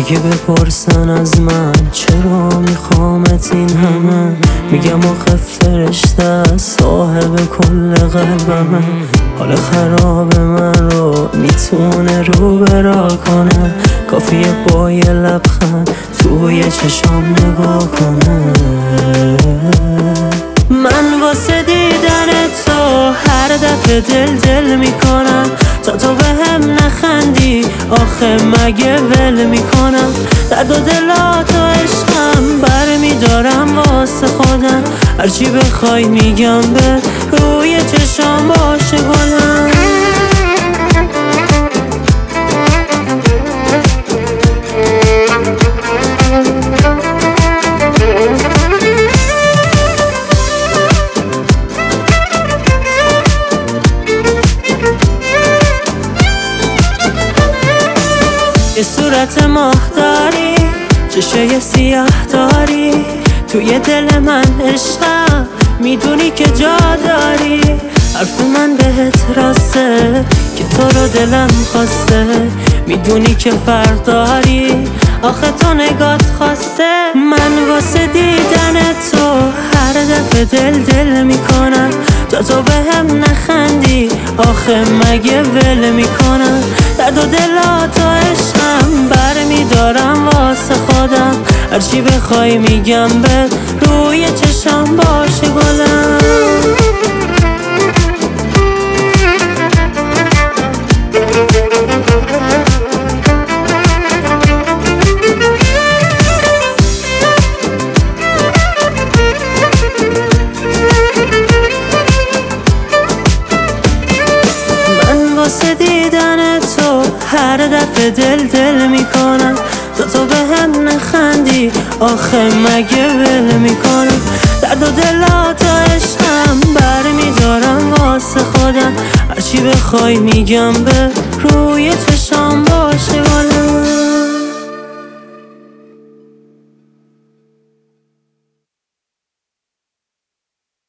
اگه بپرسن از من چرا میخوامت این همه، میگم آخه فرشته صاحب کل قلبمه. حال خراب من رو میتونه رو برا کنه، کافیه با یه لبخند توی چشام نگاه کنه. من واسه دیدن تو هر دفعه دل میکنم، تا تو به هم نخندی آخه مگه ول میکنم. درد و دلات و عشقم برمیدارم واسه خودم، هرچی بخوای میگم به روی چشام باشه گلم. یه صورت ماه داری، چشای سیاه داری، توی دل من عشقم میدونی که جا داری. حرف من بهت راسته که تو رو دلم خواسته، میدونی که فرق داری آخه تو نگات خواسته. من واسه دیدن تو هر دفعه دل میکنم، تا تو به هم نخندی آخه مگه ول میکنم. درد و دلات و عشقم برمیدارم واسه خودم، هرچی بخوای میگم به روی چشم باشه گلم. واسه دیدن تو هر دفعه دل میکنم، تا تو به هم نخندی آخه مگه ول میکنم. درد و دلات و عشقم برمیدارم واسه خودم، هرچی بخوای میگم به روی چشام باشه گلم.